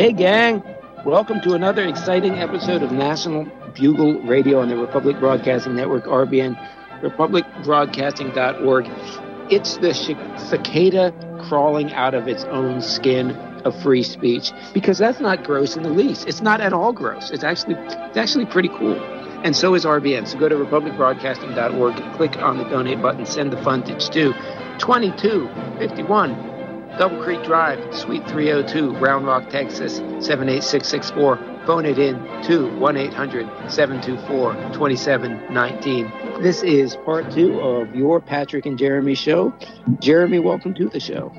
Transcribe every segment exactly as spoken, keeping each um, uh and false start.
Hey, gang. Welcome to another exciting episode of National Bugle Radio on the Republic Broadcasting Network, R B N, republic broadcasting dot org. It's the cicada crawling out of its own skin of free speech, because that's not gross in the least. It's not at all gross. It's actually it's actually pretty cool. And so is R B N. So go to republic broadcasting dot org, click on the donate button, send the fundage to twenty-two fifty-one Double Creek Drive, Suite three oh two, Round Rock, Texas, seven eight six six four. Phone it in to one eight hundred seven two four two seven one nine. This is part two of your Patrick and Jeremy show. Jeremy, welcome to the show.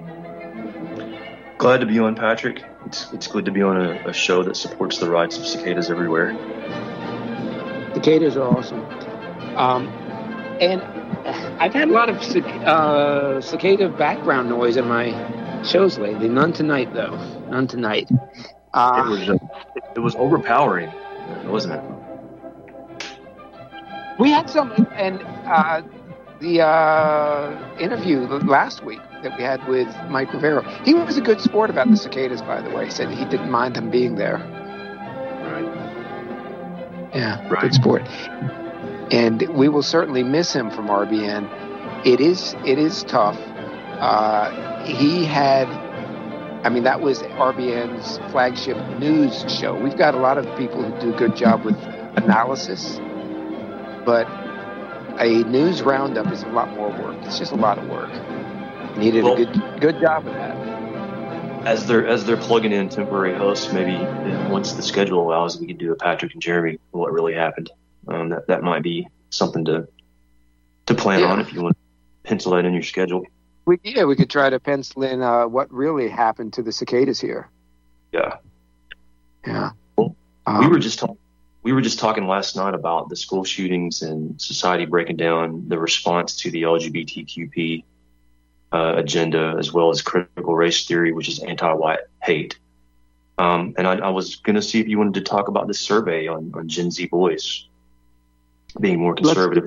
Glad to be on, Patrick. It's it's good to be on a, a show that supports the rights of cicadas everywhere. Cicadas are awesome. Um, and I've had a lot of cic- uh, cicada background noise in my shows lately. None tonight, though. None tonight. Uh, it was uh, it was overpowering, wasn't it? We had some, and uh, the uh, interview last week that we had with Mike Rivero, he was a good sport about the cicadas, by the way. He said he didn't mind them being there. Right. Yeah, right. Good sport. And we will certainly miss him from R B N. It is it is tough. Uh, he had, I mean, that was R B N's flagship news show. We've got a lot of people who do a good job with analysis, but a news roundup is a lot more work. It's just a lot of work. Needed well, a good good job of that. As they're as they're plugging in temporary hosts, maybe once the schedule allows, we could do a Patrick and Jeremy what really happened. Um, that that might be something to to plan yeah. on if you want to pencil that in your schedule. We, yeah, we could try to pencil in uh, what really happened to the cicadas here. Yeah, yeah. Well, um, we were just talking. We were just talking last night about the school shootings and society breaking down, the response to the L G B T Q P uh, agenda, as well as critical race theory, which is anti-white hate. Um, and I, I was going to see if you wanted to talk about this survey on, on Gen Z boys being more conservative.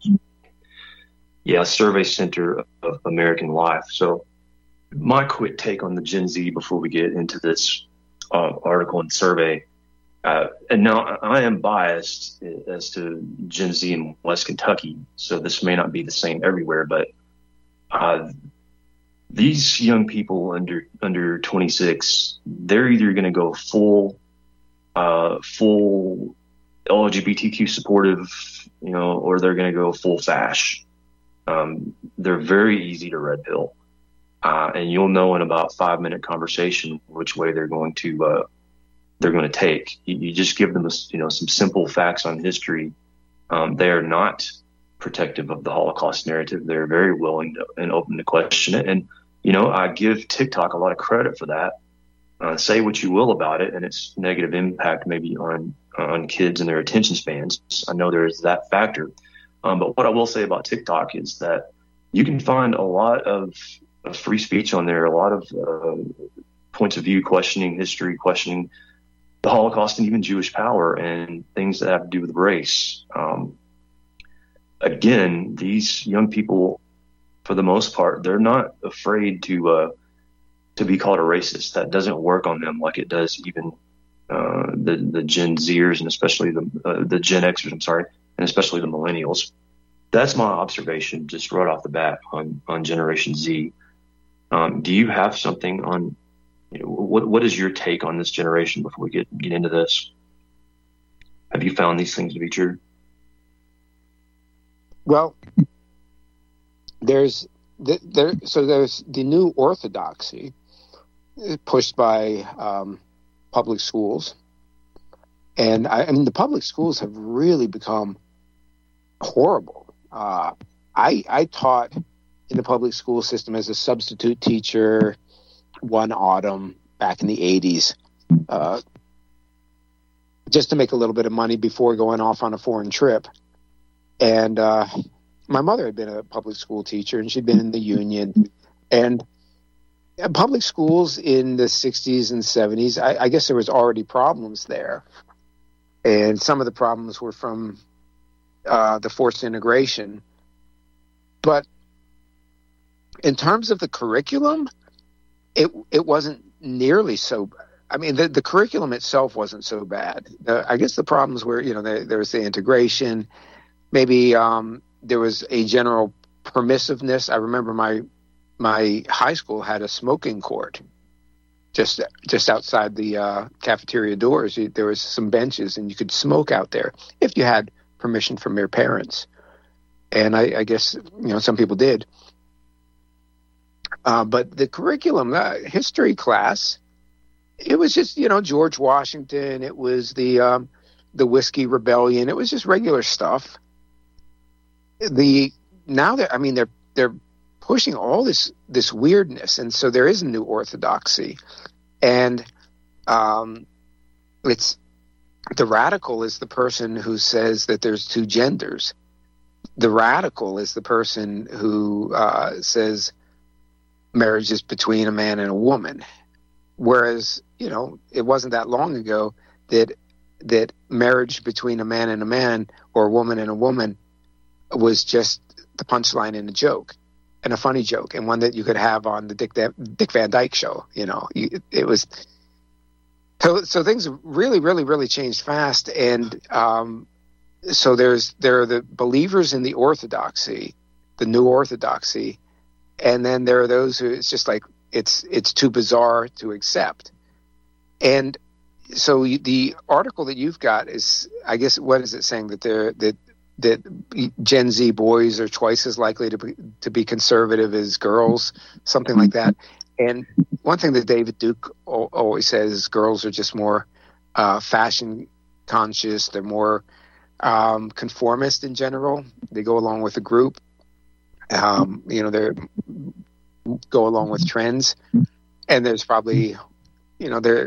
Yeah, Survey Center of American Life. So my quick take on the Gen Z before we get into this uh, article and survey. Uh, and now I am biased as to Gen Z in West Kentucky, so this may not be the same everywhere, but uh, these young people under under twenty-six, they're either going to go full uh, full L G B T Q supportive, you know, or they're going to go full fash. Um, they're very easy to red pill, uh, and you'll know in about five minute conversation which way they're going to uh, they're going to take. You, you just give them, a, you know, some simple facts on history. Um, they are not protective of the Holocaust narrative. They're very willing to, and open to question it. And you know, I give TikTok a lot of credit for that. Uh, say what you will about it and its negative impact maybe on on kids and their attention spans. I know there is that factor. Um, but what I will say about TikTok is that you can find a lot of, of free speech on there, a lot of uh, points of view, questioning history, questioning the Holocaust and even Jewish power and things that have to do with race. Um, again, these young people, for the most part, they're not afraid to uh, to be called a racist. That doesn't work on them like it does even uh, the the Gen Zers and especially the uh, the Gen Xers. I'm sorry. And especially the millennials. That's my observation just right off the bat on, on Generation Z. Um, do you have something on, you know, what what is your take on this generation before we get, get into this? Have you found these things to be true? Well, there's the, there so there's the new orthodoxy pushed by um, public schools. And I, I mean, the public schools have really become horrible. Uh, I I taught in the public school system as a substitute teacher one autumn back in the eighties, uh, just to make a little bit of money before going off on a foreign trip. And uh, my mother had been a public school teacher, and she'd been in the union. And public schools in the sixties and seventies, I, I guess there was already problems there. And some of the problems were from uh, the forced integration. But in terms of the curriculum, it it wasn't nearly so. I mean, the, the curriculum itself wasn't so bad. Uh, I guess the problems were, you know, there, there was the integration. Maybe um, there was a general permissiveness. I remember my my high school had a smoking court just just outside the uh, cafeteria doors. You, there was some benches, and you could smoke out there if you had permission from your parents. And I, I guess, you know, some people did. Uh, but the curriculum, uh, history class, it was just, you know, George Washington. It was the um, the Whiskey Rebellion. It was just regular stuff. The now that I mean they're they're pushing all this this weirdness, and so there is a new orthodoxy, and um, it's the radical is the person who says that there's two genders. The radical is the person who uh, says marriage is between a man and a woman. Whereas, you know, it wasn't that long ago that that marriage between a man and a man or a woman and a woman was just the punchline in a joke, and a funny joke, and one that you could have on the Dick, Dick Van Dyke Show. You know, you, it was so, so things really, really, really changed fast, and um, so there's there are the believers in the orthodoxy, the new orthodoxy, and then there are those who it's just like it's it's too bizarre to accept. And so you, the article that you've got is, I guess, what is it saying that they're that that Gen Z boys are twice as likely to be to be conservative as girls, something like that. And one thing that David Duke o- always says is girls are just more uh, fashion conscious. They're more um, conformist in general. They go along with the group. Um, you know, they go along with trends. And there's probably, you know, there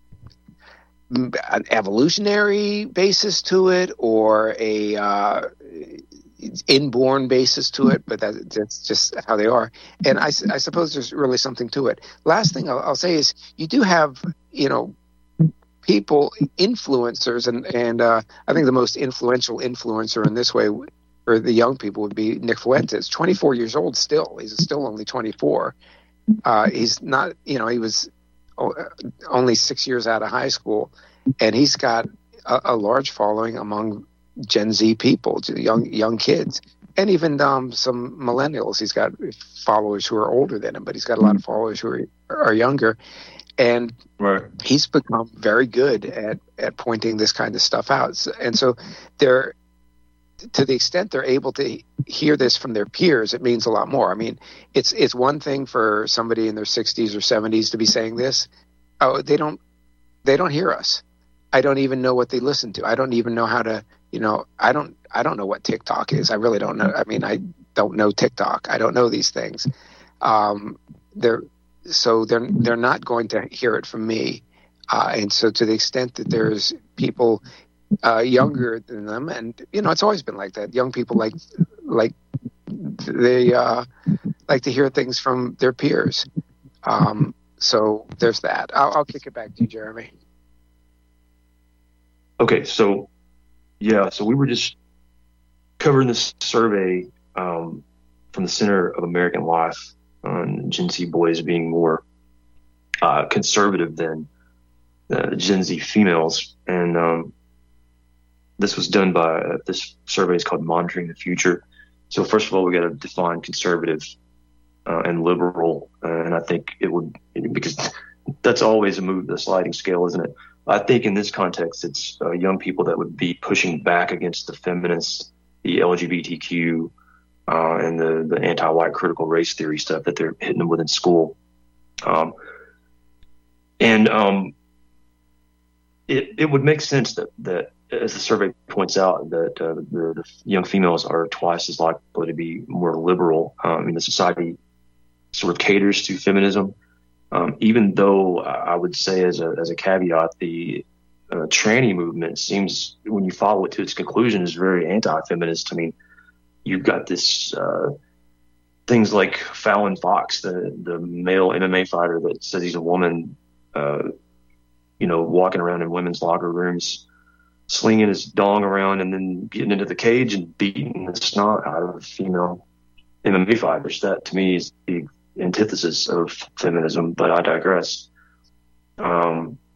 an evolutionary basis to it, or a uh, inborn basis to it, but that, that's just how they are. And I, I suppose there's really something to it. Last thing I'll, I'll say is you do have, you know, people, influencers, and, and uh, I think the most influential influencer in this way, or the young people, would be Nick Fuentes, twenty-four years old still. He's still only twenty-four. Uh, he's not, you know, he was only six years out of high school, and he's got a, a large following among Gen Z people, young young kids, and even um, some millennials. He's got followers who are older than him, but he's got a lot of followers who are, are younger, and right. he's become very good at, at pointing this kind of stuff out. And so they're, to the extent they're able to hear this from their peers, it means a lot more. I mean, it's it's one thing for somebody in their sixties or seventies to be saying this. Oh, they don't they don't hear us. I don't even know what they listen to. I don't even know how to, you know, I don't I don't know what TikTok is. I really don't know. I mean, I don't know TikTok. I don't know these things. Um, they're so they're they're not going to hear it from me. Uh, and so to the extent that there's people Uh, younger than them, and you know, it's always been like that. Young people like like they uh, like to hear things from their peers. Um, so there's that. I'll, I'll kick it back to you, Jeremy. Okay, so yeah, so we were just covering this survey um, from the Center of American Life on Gen Z boys being more uh, conservative than uh, Gen Z females, and um, this was done by uh, this survey is called Monitoring the Future. So first of all, we got to define conservative uh, and liberal, uh, and I think it would, because that's always a move, the sliding scale, isn't it? I think in this context, it's uh, young people that would be pushing back against the feminists, the L G B T Q, uh, and the, the anti-white critical race theory stuff that they're hitting them with in school. Um, and um, it it would make sense that, that as the survey points out, that uh, the, the young females are twice as likely to be more liberal. Um, I mean, the society sort of caters to feminism. Um, even though I would say, as a as a caveat, the uh, tranny movement seems, when you follow it to its conclusion, is very anti-feminist. I mean, you've got this uh, things like Fallon Fox, the the male M M A fighter that says he's a woman, uh, you know, walking around in women's locker rooms, slinging his dong around, and then getting into the cage and beating the snot out of female M M A fighters. That, to me, is the antithesis of feminism, but I digress. Um,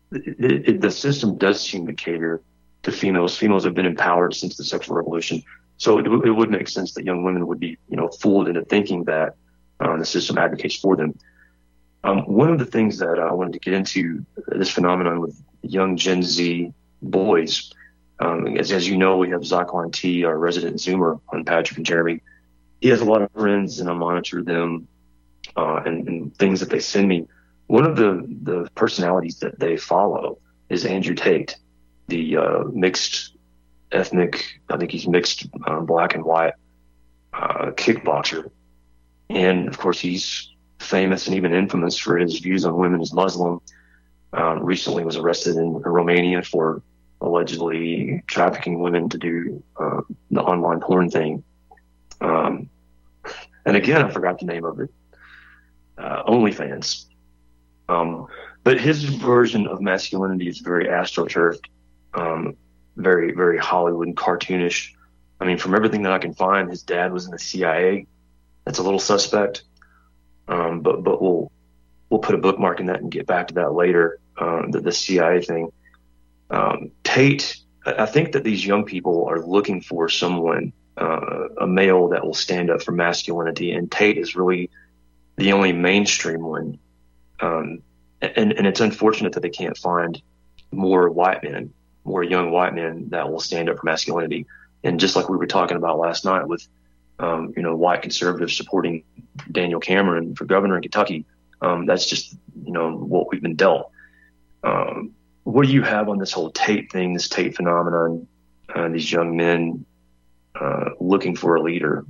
it, it, the system does seem to cater to females. Females have been empowered since the sexual revolution. So it, it would make sense that young women would be, you know, fooled into thinking that um, the system advocates for them. Um, one of the things that I wanted to get into, this phenomenon with young Gen Z boys, um, as, as you know, we have Zyklon T, our resident Zoomer on Patrick and Jeremy. He has a lot of friends, and I monitor them uh, and, and things that they send me. One of the, the personalities that they follow is Andrew Tate, the uh, mixed ethnic, I think he's mixed um, black and white uh, kickboxer. And, of course, he's famous and even infamous for his views on women as Muslim. Um, recently was arrested in Romania for allegedly trafficking women to do uh, the online porn thing. Um, and again, I forgot the name of it. Uh, OnlyFans. Um, but his version of masculinity is very astroturfed, um, very, very Hollywood and cartoonish. I mean, from everything that I can find, his dad was in the C I A. That's a little suspect. Um, but, but we'll, we'll put a bookmark in that and get back to that later. Um, the, the C I A thing. Um, Tate, I think that these young people are looking for someone, uh, a male that will stand up for masculinity. And Tate is really the only mainstream one. Um, and, and it's unfortunate that they can't find more white men, more young white men that will stand up for masculinity. And just like we were talking about last night with, um, you know, white conservatives supporting Daniel Cameron for governor in Kentucky, um, that's just, you know, what we've been dealt. Um, what do you have on this whole Tate thing, this Tate phenomenon, uh, these young men uh, looking for a leader?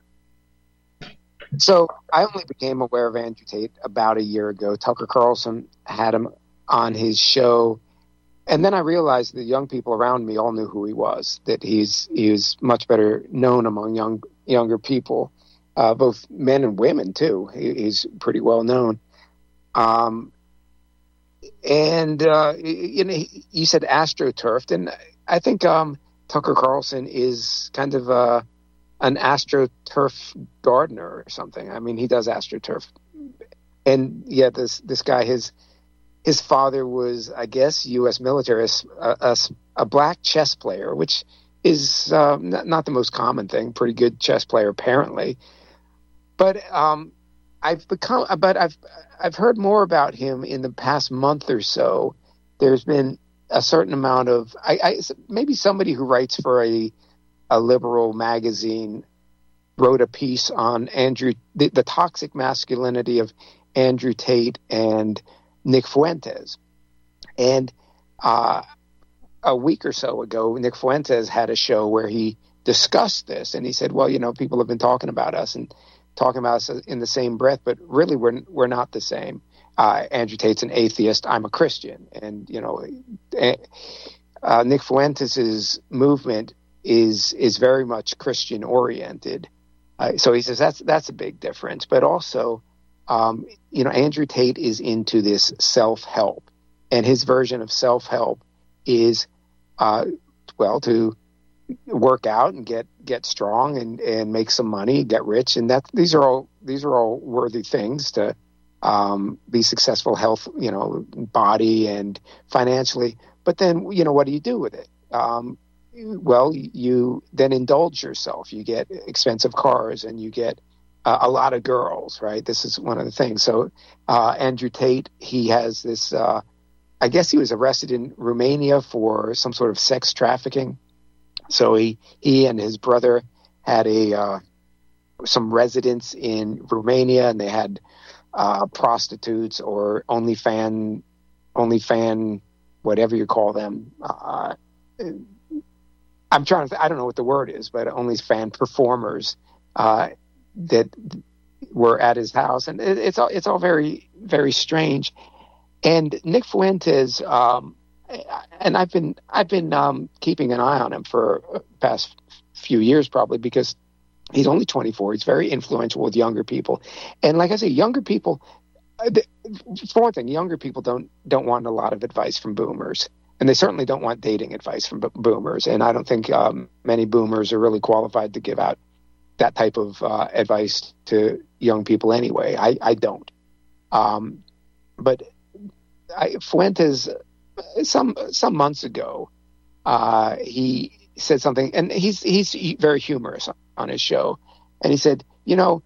So I only became aware of Andrew Tate about a year ago. Tucker Carlson had him on his show. And then I realized the young people around me all knew who he was, that he's he was much better known among young younger people, uh, both men and women, too. He, he's pretty well known. Um, and, uh, you know, you said astroturfed, and I think um, Tucker Carlson is kind of uh, an astroturf gardener or something. I mean, he does astroturf. And, yeah, this this guy, his his father was, I guess, U S military, a, a, a black chess player, which is uh, not, not the most common thing. Pretty good chess player, apparently. But um, I've become, but I've I've heard more about him in the past month or so. There's been a certain amount of, I, I maybe somebody who writes for a a liberal magazine wrote a piece on Andrew, the, the toxic masculinity of Andrew Tate and Nick Fuentes. And uh, a week or so ago, Nick Fuentes had a show where he discussed this, and he said, well, you know, people have been talking about us and talking about us in the same breath, but really we're we're not the same. Uh, Andrew Tate's an atheist. I'm a Christian. And, you know, uh, Nick Fuentes' movement is is very much Christian oriented. Uh, so he says that's that's a big difference. But also, um, you know, Andrew Tate is into this self-help, and his version of self-help is, uh, well, to work out and get get strong and, and make some money, get rich, and that these are all these are all worthy things to um, be successful, health, you know, body and financially. But then, you know, what do you do with it? Um, well, you then indulge yourself. You get expensive cars and you get uh, a lot of girls, right? This is one of the things. So uh, Andrew Tate, he has this, uh, I guess he was arrested in Romania for some sort of sex trafficking. So he, he and his brother had a uh, some residence in Romania, and they had uh, prostitutes or OnlyFan, OnlyFan, whatever you call them. Uh, I'm trying to, th- I don't know what the word is, but OnlyFan performers uh, that were at his house, and it, it's all it's all very very strange. And Nick Fuentes, um, and I've been I've been um, keeping an eye on him for the past few years, probably because he's only twenty-four. He's very influential with younger people, and like I say, younger people. For one thing, younger people don't don't want a lot of advice from boomers. And they certainly don't want dating advice from boomers. And I don't think um, many boomers are really qualified to give out that type of uh, advice to young people anyway. I, I don't. Um, but I, Fuentes, some some months ago, uh, he said something, and he's he's very humorous on his show, and he said, you know,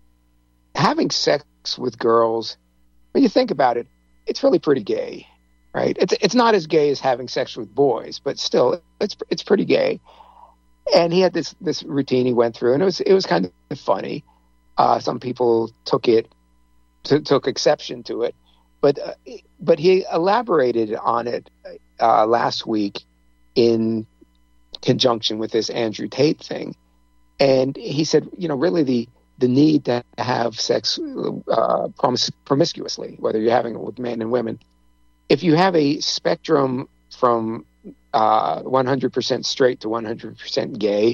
having sex with girls, when you think about it, it's really pretty gay, right? It's it's not as gay as having sex with boys, but still, it's it's pretty gay. And he had this this routine he went through, and it was it was kind of funny. Uh, some people took it t- took exception to it, but uh, but he elaborated on it uh, last week in conjunction with this Andrew Tate thing, and he said, you know, really the the need to have sex uh, promis- promiscuously, whether you're having it with men and women, if you have a spectrum from uh, one hundred percent straight to one hundred percent gay,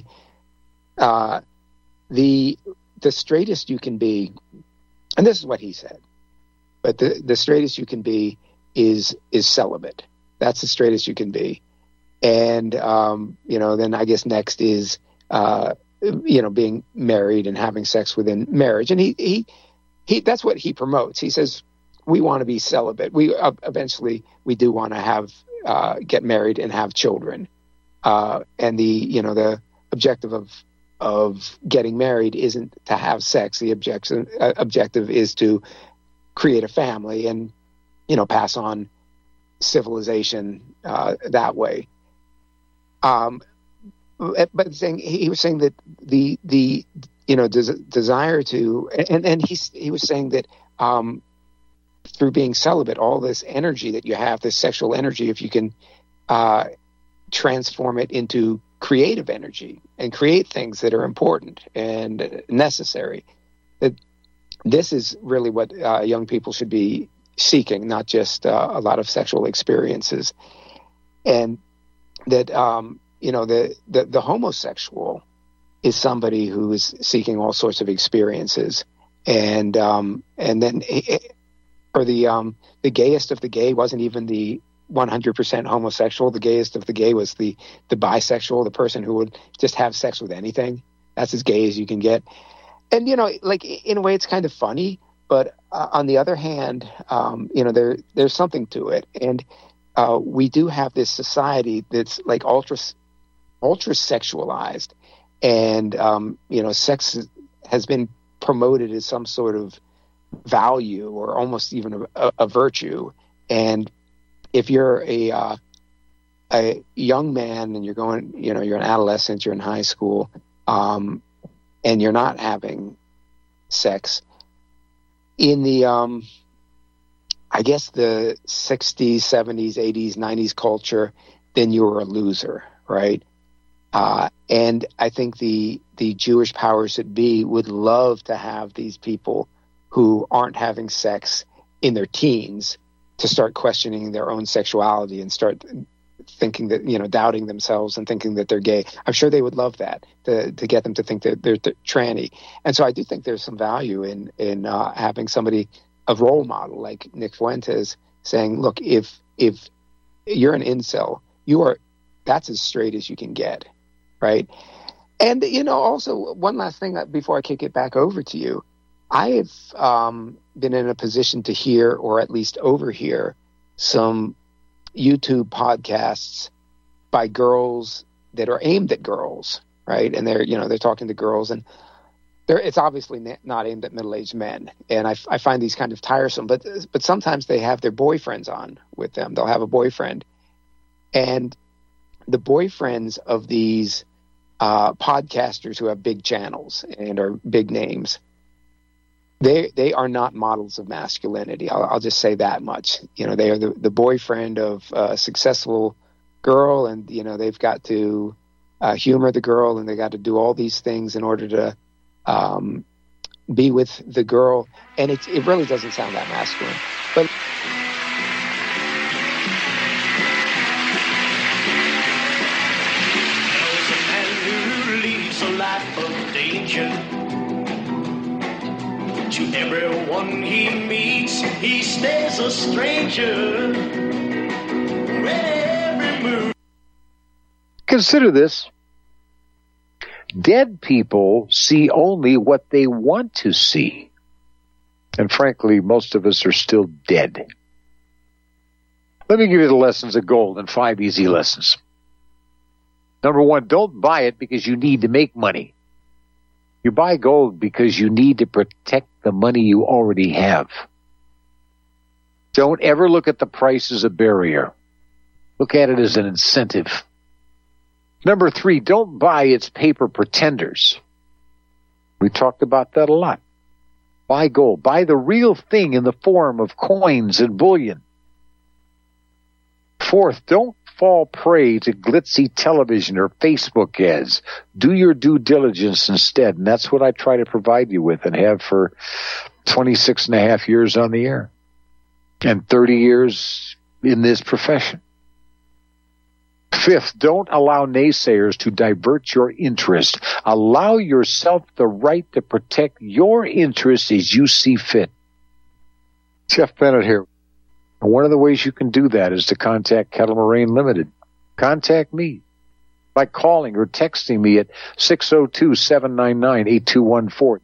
uh, the the straightest you can be, and this is what he said, but the, the straightest you can be is is celibate. That's the straightest you can be. And, um, you know, then I guess next is, uh, you know, being married and having sex within marriage. And he, he, he, that's what he promotes. He says, we want to be celibate. We uh, eventually, we do want to have, uh, get married and have children. Uh, and the, you know, the objective of, of getting married isn't to have sex. The objective, uh, objective is to create a family and, you know, pass on civilization, uh, that way. Um, but saying he was saying that the the you know des- desire to and and he's he was saying that um, through being celibate, all this energy that you have, this sexual energy, if you can uh, transform it into creative energy and create things that are important and necessary, that this is really what uh, young people should be seeking, not just uh, a lot of sexual experiences. And that, um, you know, the, the, the homosexual is somebody who is seeking all sorts of experiences. And, um, and then, or the, um, the gayest of the gay wasn't even the one hundred percent homosexual. The gayest of the gay was the, the bisexual, the person who would just have sex with anything. That's as gay as you can get. And, you know, like in a way it's kind of funny, but uh, on the other hand, um, you know, there, there's something to it. And, Uh, we do have this society that's like ultra, ultra sexualized, and um, you know, sex has been promoted as some sort of value or almost even a, a virtue. And if you're a uh, a young man and you're going, you know, you're an adolescent, you're in high school, um, and you're not having sex in the um, I guess the sixties, seventies, eighties, nineties culture, then you were a loser, right? Uh, and I think the the Jewish powers that be would love to have these people who aren't having sex in their teens to start questioning their own sexuality and start thinking that, you know, doubting themselves and thinking that they're gay. I'm sure they would love that, to to get them to think that they're, they're tranny. And so I do think there's some value in in uh, having somebody, a role model like Nick Fuentes, saying, look, if if you're an incel, you are, that's as straight as you can get, right? And, you know, also one last thing before I kick it back over to you, I have um, been in a position to hear, or at least overhear, some YouTube podcasts by girls that are aimed at girls, right? And they're, you know, they're talking to girls, and They're, it's obviously not aimed at middle-aged men, and I, I find these kind of tiresome. But but sometimes they have their boyfriends on with them. They'll have a boyfriend, and the boyfriends of these uh, podcasters who have big channels and are big names, they they are not models of masculinity. I'll, I'll just say that much. You know, they are the, the boyfriend of a successful girl, and you know they've got to uh, humor the girl, and they got to do all these things in order to Um, be with the girl, and it it really doesn't sound that masculine. But there's a man who leads a life of danger. To everyone he meets, he stays a stranger. Every move. Consider this. Dead people see only what they want to see. And frankly, most of us are still dead. Let me give you the lessons of gold in five easy lessons. Number one, don't buy it because you need to make money. You buy gold because you need to protect the money you already have. Don't ever look at the price as a barrier. Look at it as an incentive. Number three, don't buy its paper pretenders. We talked about that a lot. Buy gold. Buy the real thing in the form of coins and bullion. Fourth, don't fall prey to glitzy television or Facebook ads. Do your due diligence instead, and that's what I try to provide you with and have for twenty-six and a half years on the air and thirty years in this profession. Fifth, don't allow naysayers to divert your interest. Allow yourself the right to protect your interests as you see fit. Jeff Bennett here. And one of the ways you can do that is to contact Kettle Moraine Limited. Contact me by calling or texting me at six oh two, seven nine nine, eight two one four.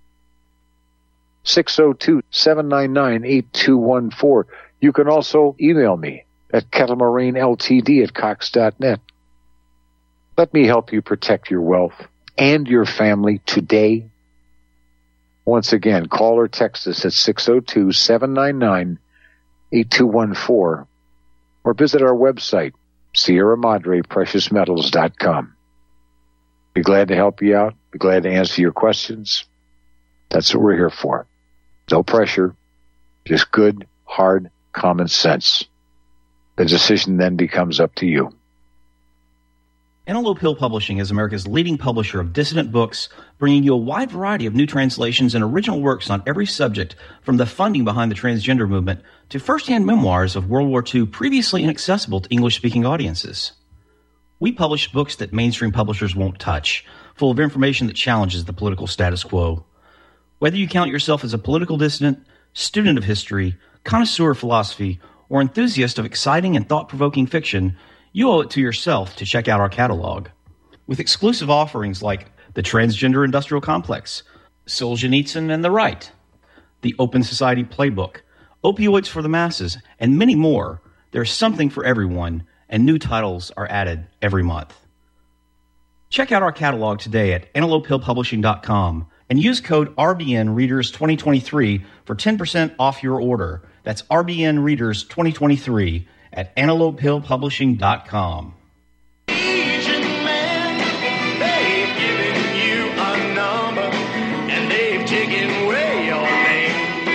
six oh two, seven nine nine, eight two one four. You can also email me at kettlemoraineltd at cox dot net. Let me help you protect your wealth and your family today. Once again, call or text us at six oh two, seven nine nine, eight two one four or visit our website, Sierra Madre Precious Metals dot com. Be glad to help you out. Be glad to answer your questions. That's what we're here for. No pressure, just good, hard, common sense. The decision then becomes up to you. Antelope Hill Publishing is America's leading publisher of dissident books, bringing you a wide variety of new translations and original works on every subject, from the funding behind the transgender movement to first-hand memoirs of World War Two previously inaccessible to English-speaking audiences. We publish books that mainstream publishers won't touch, full of information that challenges the political status quo. Whether you count yourself as a political dissident, student of history, connoisseur of philosophy, or enthusiast of exciting and thought-provoking fiction, you owe it to yourself to check out our catalog. With exclusive offerings like The Transgender Industrial Complex, Solzhenitsyn and the Right, The Open Society Playbook, Opioids for the Masses, and many more, there's something for everyone, and new titles are added every month. Check out our catalog today at antelope hill publishing dot com and use code R B N Readers twenty twenty-three for ten percent off your order. That's R B N Readers twenty twenty-three at antelope hill publishing dot com. Agent man, they've given you a number and they've taken away your name.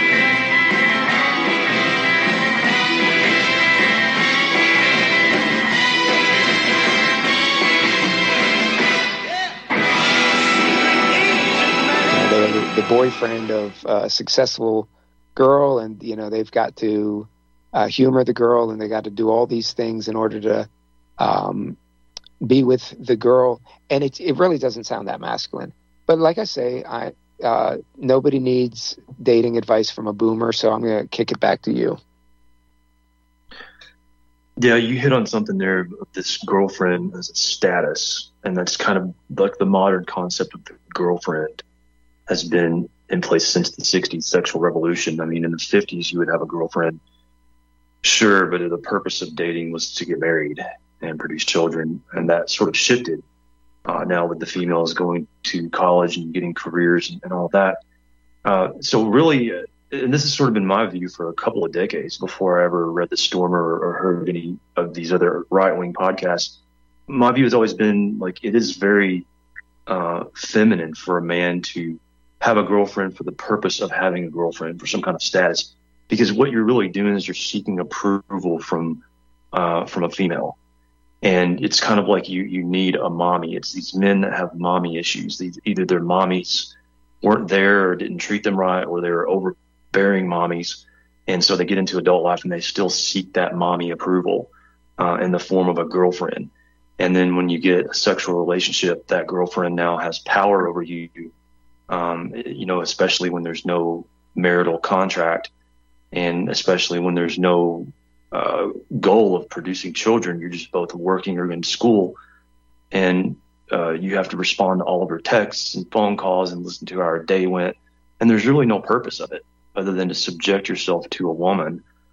You know, they're the, the boyfriend of a successful girl, and you know they've got to uh, humor the girl, and they got to do all these things in order to um, be with the girl, and it it really doesn't sound that masculine. But like I say, I uh, nobody needs dating advice from a boomer, so I'm going to kick it back to you. Yeah, you hit on something there. This girlfriend as a status, and that's kind of like the modern concept of the girlfriend has been in place since the sixties sexual revolution. I mean, in the fifties, you would have a girlfriend, sure, but the purpose of dating was to get married and produce children, and that sort of shifted uh, now with the females going to college and getting careers and, and all that. Uh, so really, uh, and this has sort of been my view for a couple of decades before I ever read The Stormer or, or heard any of these other right-wing podcasts. My view has always been like it is very uh, feminine for a man to have a girlfriend for the purpose of having a girlfriend for some kind of status, because what you're really doing is you're seeking approval from uh, from a female. And it's kind of like you you need a mommy. It's these men that have mommy issues. These, either their mommies weren't there or didn't treat them right, or they were overbearing mommies. And so they get into adult life and they still seek that mommy approval uh, in the form of a girlfriend. And then when you get a sexual relationship, that girlfriend now has power over you. Um, you know, especially when there's no marital contract, and especially when there's no uh, goal of producing children. You're just both working or in school, and uh, you have to respond to all of her texts and phone calls and listen to how her day went. And there's really no purpose of it other than to subject yourself to a woman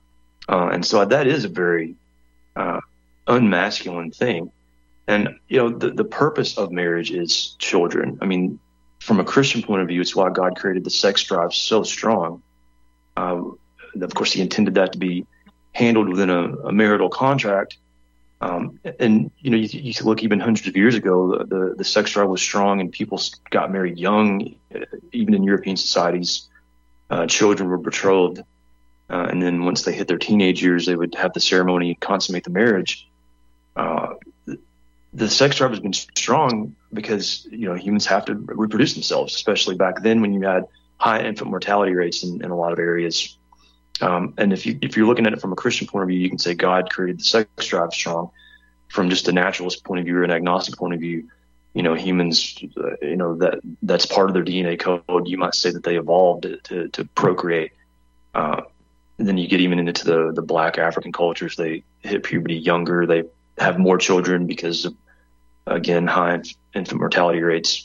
Uh, and so that is a very uh, unmasculine thing. And, you know, the, the purpose of marriage is children. I mean, from a Christian point of view, it's why God created the sex drive so strong. Uh, of course, he intended that to be handled within a, a marital contract. Um, and, you know, you, you look even hundreds of years ago, the, the, the sex drive was strong and people got married young. Even in European societies, uh, children were betrothed. Uh, and then once they hit their teenage years, they would have the ceremony and consummate the marriage. Uh, the sex drive has been strong because, you know, humans have to reproduce themselves, especially back then when you had high infant mortality rates in, in a lot of areas. Um, and if you, if you're looking at it from a Christian point of view, you can say God created the sex drive strong. From just a naturalist point of view or an agnostic point of view, you know, humans, uh, you know, that that's part of their D N A code. You might say that they evolved to, to, to procreate. Uh, and then you get even into the, the Black African cultures. They hit puberty younger. They have more children because of, again, high infant mortality rates.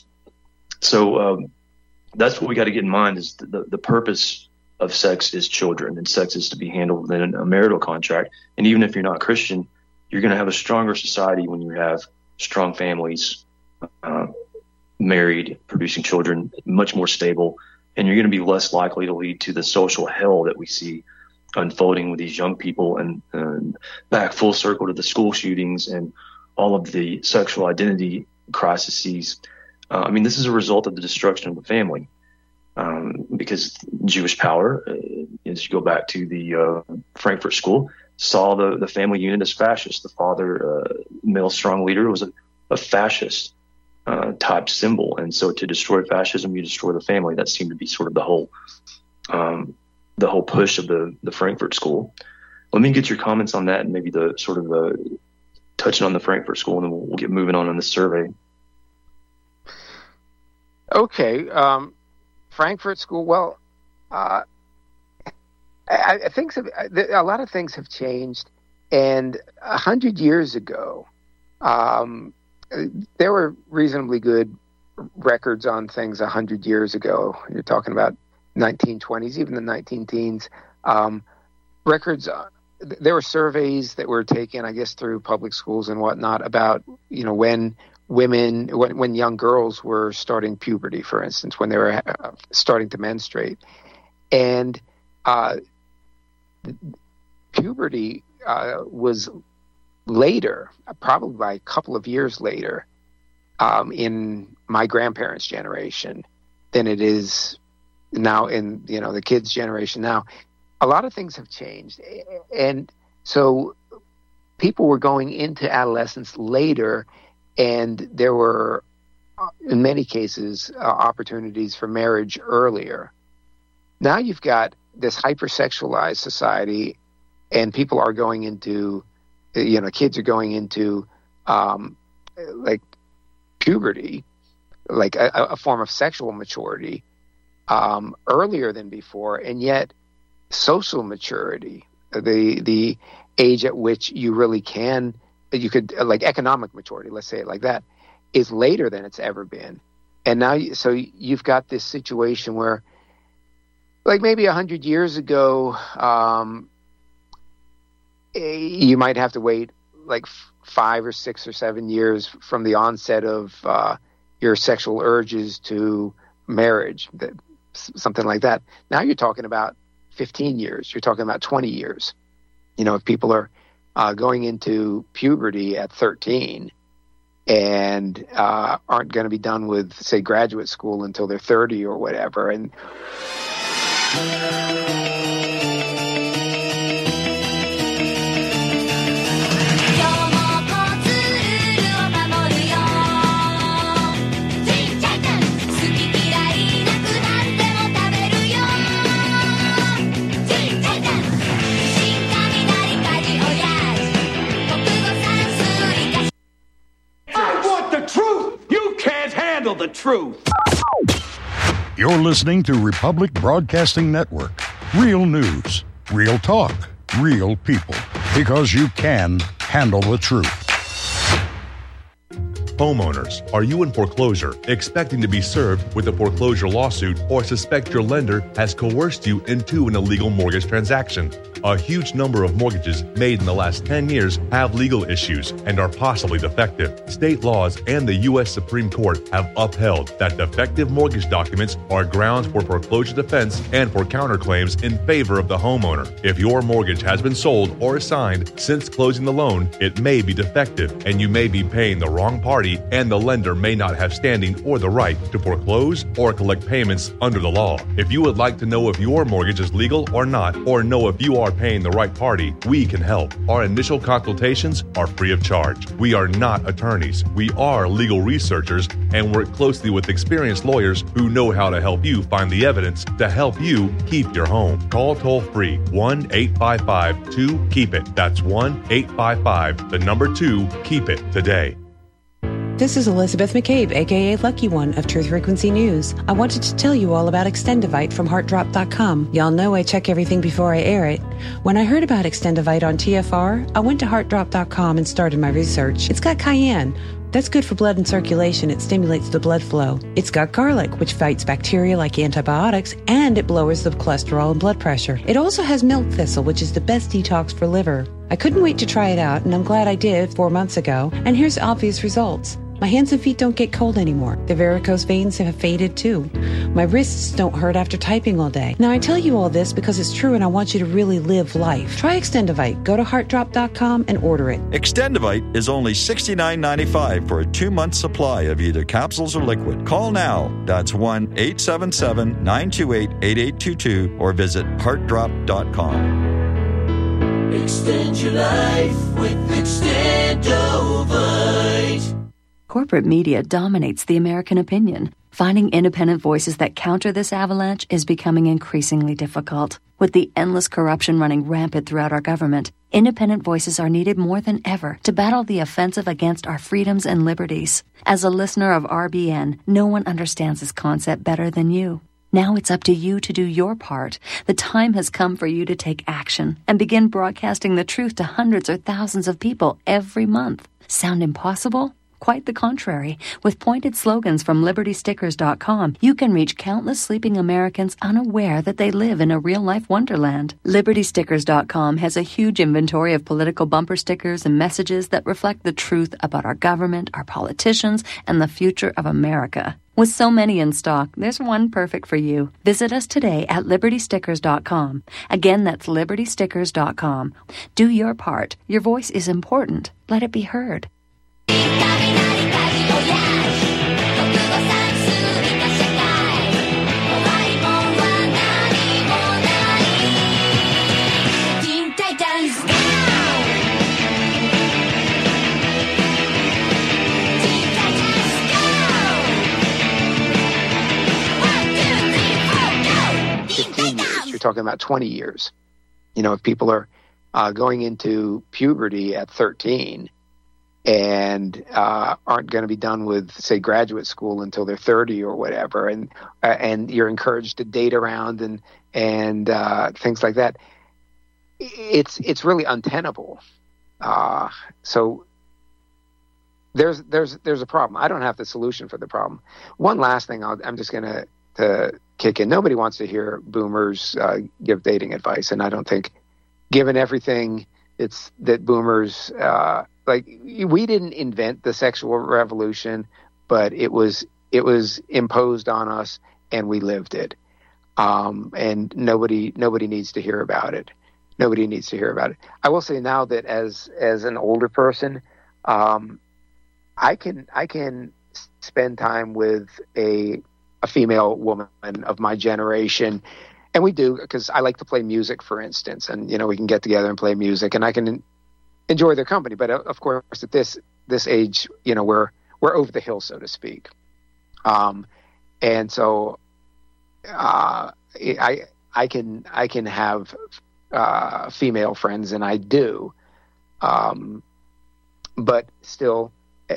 So um, that's what we got to get in mind is the, the purpose of sex is children, and sex is to be handled within a marital contract. And even if you're not Christian, you're going to have a stronger society when you have strong families, uh, married, producing children, much more stable, and you're going to be less likely to lead to the social hell that we see unfolding with these young people, and, and back full circle to the school shootings and all of the sexual identity crises. Uh, I mean, this is a result of the destruction of the family. Um, because Jewish power, uh, as you go back to the uh, Frankfurt School, saw the, the family unit as fascist. The father, uh, male strong leader, was a, a fascist uh, type symbol. And so to destroy fascism, you destroy the family. That seemed to be sort of the whole um, the whole push of the, the Frankfurt School. Let me get your comments on that and maybe the sort of the touching on the Frankfurt School, and then we'll, we'll get moving on in the survey. Okay. Um, Frankfurt School. Well, uh, I, I think some, a lot of things have changed, and a hundred years ago, um, there were reasonably good records on things. A hundred years ago, you're talking about nineteen twenties, even the nineteen teens. Um, records. Uh, there were surveys that were taken, I guess, through public schools and whatnot about, you know, when. Women, when, when young girls were starting puberty, for instance, when they were uh, starting to menstruate. And uh, puberty uh, was later, probably by a couple of years later, um, in my grandparents' generation than it is now in, you know, the kids' generation now. A lot of things have changed. And so people were going into adolescence later, and there were, in many cases, uh, opportunities for marriage earlier. Now you've got this hypersexualized society, and people are going into, you know, kids are going into, um, like, puberty, like a, a form of sexual maturity, um, earlier than before, and yet social maturity, the the age at which you really can, you could, like economic maturity, let's say it like that, is later than it's ever been. And now, so you've got this situation where, like maybe a hundred years ago, um, you might have to wait like f- five or six or seven years from the onset of uh, your sexual urges to marriage, that, something like that. Now you're talking about fifteen years. You're talking about twenty years. You know, if people are Uh, going into puberty at thirteen and uh, aren't going to be done with, say, graduate school until they're thirty or whatever. And the truth. You're listening to Republic Broadcasting Network. Real news, real talk, real people. Because you can handle the truth. Homeowners, are you in foreclosure, expecting to be served with a foreclosure lawsuit, or suspect your lender has coerced you into an illegal mortgage transaction? A huge number of mortgages made in the last ten years have legal issues and are possibly defective. State laws and the U S Supreme Court have upheld that defective mortgage documents are grounds for foreclosure defense and for counterclaims in favor of the homeowner. If your mortgage has been sold or assigned since closing the loan, it may be defective and you may be paying the wrong party, and the lender may not have standing or the right to foreclose or collect payments under the law. If you would like to know if your mortgage is legal or not, or know if you are paying the right party, we can help. Our initial consultations are free of charge. We are not attorneys. We are legal researchers and work closely with experienced lawyers who know how to help you find the evidence to help you keep your home. Call toll free one eight five five two keep it. That's one eight five five, the number two, keep it today. This is Elizabeth McCabe, aka Lucky One of Truth Frequency News. I wanted to tell you all about Extendivite from heart drop dot com. Y'all know I check everything before I air it. When I heard about Extendivite on T F R, I went to heart drop dot com and started my research. It's got cayenne. That's good for blood and circulation. It stimulates the blood flow. It's got garlic, which fights bacteria like antibiotics, and it lowers the cholesterol and blood pressure. It also has milk thistle, which is the best detox for liver. I couldn't wait to try it out, and I'm glad I did four months ago. And here's obvious results. My hands and feet don't get cold anymore. The varicose veins have faded too. My wrists don't hurt after typing all day. Now I tell you all this because it's true and I want you to really live life. Try Extendivite. Go to heart drop dot com and order it. Extendivite is only sixty-nine ninety-five for a two-month supply of either capsules or liquid. Call now. That's one eight seven seven, nine two eight, eight eight two two or visit heart drop dot com. Extend your life with Extendovite. Corporate media dominates the American opinion. Finding independent voices that counter this avalanche is becoming increasingly difficult. With the endless corruption running rampant throughout our government, independent voices are needed more than ever to battle the offensive against our freedoms and liberties. As a listener of R B N, no one understands this concept better than you. Now it's up to you to do your part. The time has come for you to take action and begin broadcasting the truth to hundreds or thousands of people every month. Sound impossible? Quite the contrary. With pointed slogans from liberty stickers dot com, you can reach countless sleeping Americans unaware that they live in a real-life wonderland. liberty stickers dot com has a huge inventory of political bumper stickers and messages that reflect the truth about our government, our politicians, and the future of America. With so many in stock, there's one perfect for you. Visit us today at liberty stickers dot com. Again, that's liberty stickers dot com. Do your part. Your voice is important. Let it be heard. fifteen years, you're talking about twenty years. You know, if people are uh, going into puberty at thirteen and uh, aren't going to be done with, say, graduate school until they're thirty or whatever, and uh, and you're encouraged to date around and and uh, things like that, it's it's really untenable. Uh, so there's there's there's a problem. I don't have the solution for the problem. One last thing, I'll, I'm just going to to kick in. Nobody wants to hear boomers uh, give dating advice, and I don't think, given everything, it's that boomers. Uh, Like we didn't invent the sexual revolution, but it was it was imposed on us, and we lived it. Um, and nobody nobody needs to hear about it. Nobody needs to hear about it. I will say now that as as an older person, um, I can I can spend time with a a female woman of my generation. And we do, because I like to play music, for instance, and you know we can get together and play music, and I can enjoy their company. But of course, at this this age, you know, we're we're over the hill, so to speak. Um, and so uh, I I can I can have uh, female friends, and I do, um, but still,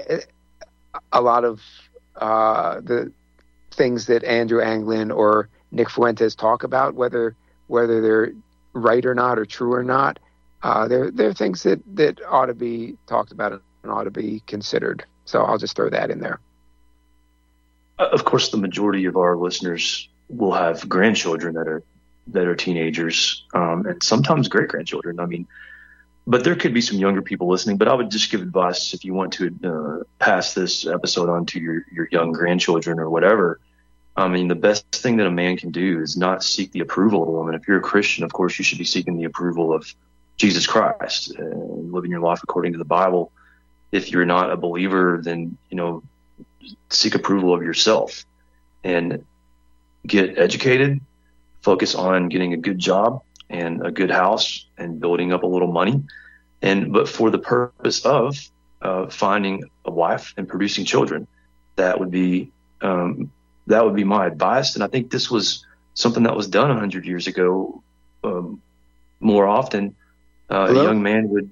a lot of uh, the things that Andrew Anglin or Nick Fuentes talk about, whether whether they're right or not or true or not, uh, they're they're things that, that ought to be talked about and ought to be considered. So I'll just throw that in there. Of course, the majority of our listeners will have grandchildren that are that are teenagers, um, and sometimes great grandchildren. I mean, but there could be some younger people listening. But I would just give advice if you want to uh, pass this episode on to your your young grandchildren or whatever. I mean, the best thing that a man can do is not seek the approval of a woman. If you're a Christian, of course, you should be seeking the approval of Jesus Christ and living your life according to the Bible. If you're not a believer, then, you know, seek approval of yourself and get educated, focus on getting a good job and a good house and building up a little money. And, but for the purpose of uh, finding a wife and producing children, that would be, um, that would be my advice. And I think this was something that was done a hundred years ago. Um, more often, uh, a young man would,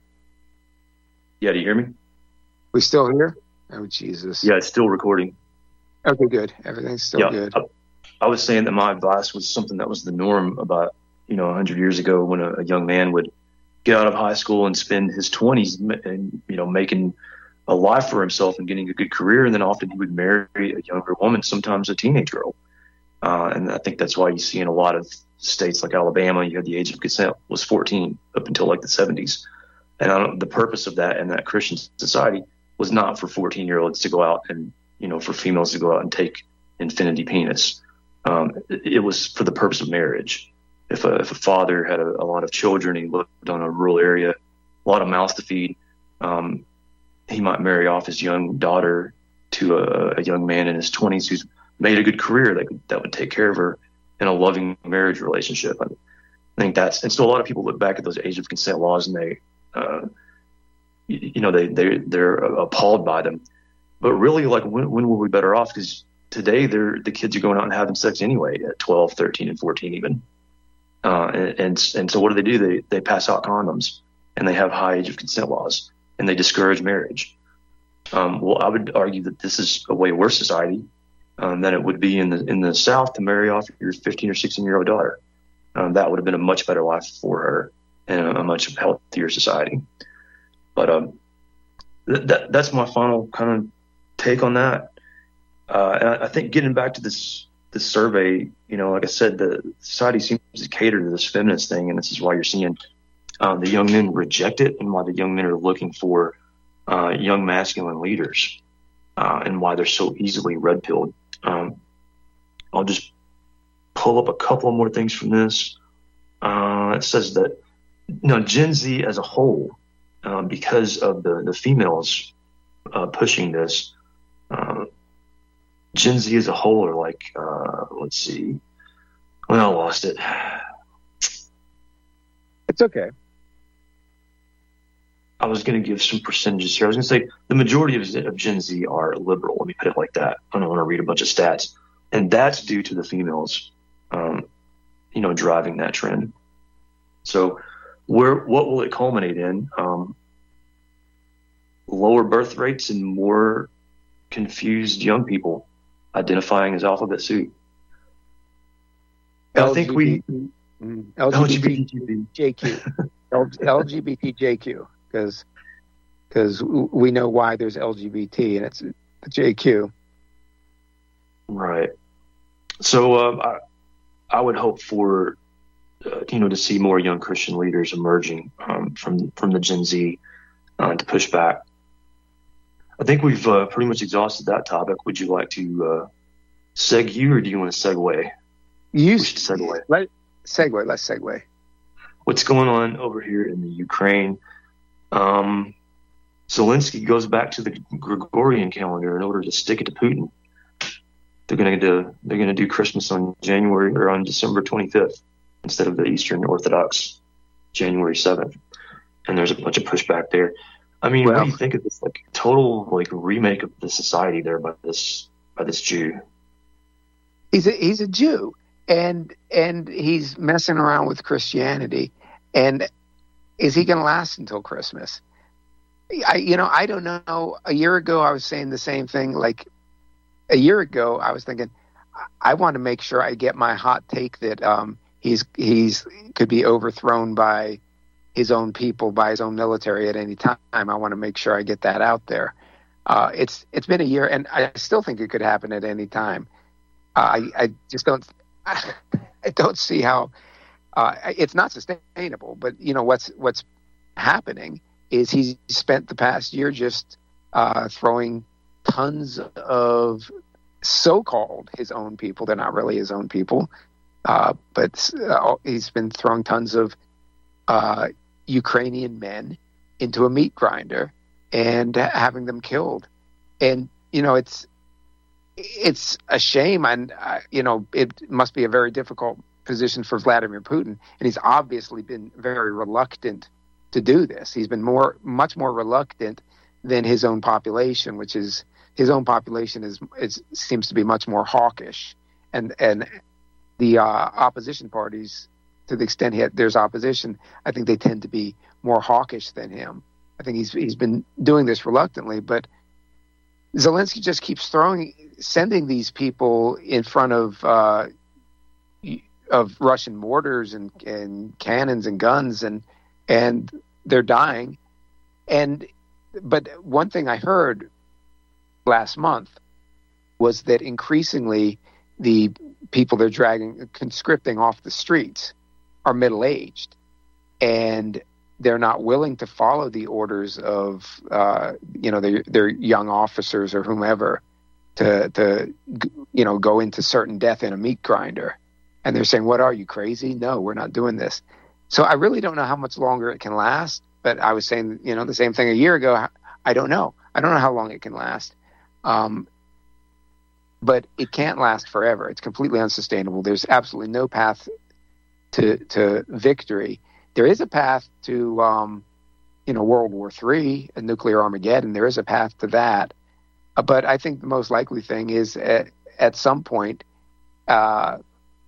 yeah, do you hear me? We still here? Oh, Jesus. Yeah, it's still recording. Okay, good. Everything's still yeah, good. I, I was saying that my advice was something that was the norm about, you know, a hundred years ago when a, a young man would get out of high school and spend his twenties and, you know, making a life for himself and getting a good career. And then often he would marry a younger woman, sometimes a teenage girl. Uh, and I think that's why you see in a lot of states like Alabama, you had the age of consent was fourteen up until like the seventies. And I don't, the purpose of that in that Christian society was not for fourteen year olds to go out and, you know, for females to go out and take infinity penis. Um, it, it was for the purpose of marriage. If a, if a father had a, a lot of children, he lived on a rural area, a lot of mouths to feed, um, he might marry off his young daughter to a, a young man in his twenties who's made a good career that could, that would take care of her in a loving marriage relationship. I think that's, and so a lot of people look back at those age of consent laws and they, uh, you, you know, they, they, they're appalled by them. But really, like, when, when were we better off? Because today they're, the kids are going out and having sex anyway at twelve, thirteen, and fourteen even. Uh, and, and, and so what do they do? They, they pass out condoms and they have high age of consent laws and they discourage marriage. Um, well, I would argue that this is a way worse society um, than it would be in the, in the South to marry off your fifteen or sixteen year old daughter. Um, that would have been a much better life for her and a, a much healthier society. But, um, th- that, that's my final kind of take on that. Uh, and I, I think getting back to this, this survey, you know, like I said, the society seems to cater to this feminist thing. And this is why you're seeing, um, the young men reject it and why the young men are looking for, uh, young masculine leaders, uh, and why they're so easily red pilled. Um, I'll just pull up a couple of more things from this. Uh, it says that, you know, Gen Z as a whole, um, because of the, the females, uh, pushing this, uh, Gen Z as a whole are like, uh, let's see. Well, I lost it. It's okay. I was going to give some percentages here. I was going to say the majority of, of Gen Z are liberal. Let me put it like that. I don't want to read a bunch of stats. And that's due to the females, um, you know, driving that trend. So where, what will it culminate in? Um, lower birth rates and more confused young people identifying as alphabet soup. I think we L G B T J Q L G B T J Q because because we know why there's L G B T and it's the J Q. Right. So um, I I would hope for uh, you know to see more young Christian leaders emerging um, from from the Gen Z uh, to push back. I think we've uh, pretty much exhausted that topic. Would you like to uh, seg you, or do you want to segue? You should segue. Let segue. Let's segue. What's going on over here in the Ukraine? Um, Zelensky goes back to the Gregorian calendar in order to stick it to Putin. They're going to do they're going to do Christmas on January or on December twenty-fifth instead of the Eastern Orthodox January seventh. And there's a bunch of pushback there. I mean, well, what do you think of this like total like remake of the society there by this by this Jew? He's a he's a Jew, and and he's messing around with Christianity. And is he going to last until Christmas? I you know I don't know. A year ago, I was saying the same thing. Like a year ago, I was thinking I want to make sure I get my hot take that um, he's he's could be overthrown by his own people, by his own military at any time. I want to make sure I get that out there. Uh, it's it's been a year, and I still think it could happen at any time. Uh, I I just don't I don't see how uh, it's not sustainable. But you know what's what's happening is he's spent the past year just uh, throwing tons of so-called his own people. They're not really his own people, uh, but uh, he's been throwing tons of uh, Ukrainian men into a meat grinder and having them killed. And you know, it's it's a shame, and uh, you know, it must be a very difficult position for Vladimir Putin, and he's obviously been very reluctant to do this. He's been more, much more reluctant than his own population, which is his own population is, is seems to be much more hawkish, and and the uh, opposition parties, to the extent he had, there's opposition, I think they tend to be more hawkish than him. I think he's he's been doing this reluctantly, but Zelensky just keeps throwing, sending these people in front of uh, of Russian mortars and, and cannons and guns, and and they're dying. And but one thing I heard last month was that increasingly the people they're dragging, conscripting off the streets, are middle-aged, and they're not willing to follow the orders of, uh, you know, their, their young officers or whomever to, to, you know, go into certain death in a meat grinder. And they're saying, what are you, crazy? No, we're not doing this. So I really don't know how much longer it can last. But I was saying, you know, the same thing a year ago. I don't know. I don't know how long it can last. Um, but it can't last forever. It's completely unsustainable. There's absolutely no path to to victory. There is a path to, um, you know, World War Three, a nuclear Armageddon. There is a path to that. Uh, but I think the most likely thing is at, at some point, uh,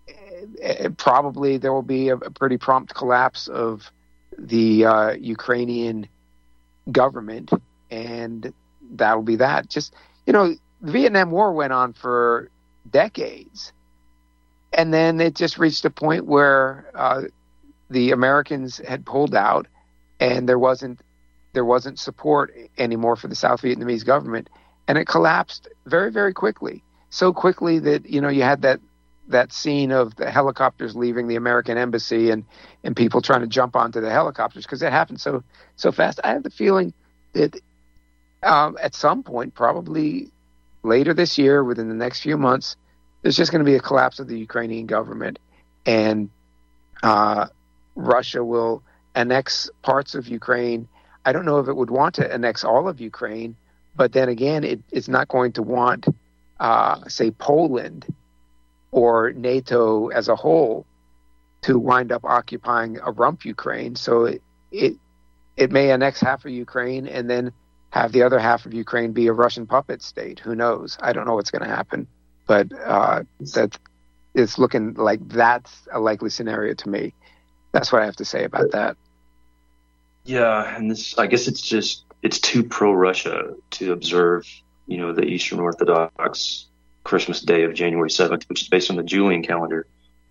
it, probably there will be a, a pretty prompt collapse of the uh, Ukrainian government, and that'll be that. Just, you know, the Vietnam War went on for decades, and then it just reached a point where uh, the Americans had pulled out, and there wasn't there wasn't support anymore for the South Vietnamese government, and it collapsed very, very quickly. So quickly that, you know, you had that that scene of the helicopters leaving the American embassy and, and people trying to jump onto the helicopters because it happened so so fast. I have the feeling that um, at some point, probably later this year, within the next few months, there's just going to be a collapse of the Ukrainian government, and uh, Russia will annex parts of Ukraine. I don't know if it would want to annex all of Ukraine, but then again, it, it's not going to want, uh, say, Poland or NATO as a whole to wind up occupying a rump Ukraine. So it, it it may annex half of Ukraine and then have the other half of Ukraine be a Russian puppet state. Who knows? I don't know what's going to happen, but uh, that it's looking like that's a likely scenario to me. That's what I have to say about that. Yeah, and this, I guess it's just, it's too pro-Russia to observe, you know, the Eastern Orthodox Christmas Day of January seventh, which is based on the Julian calendar.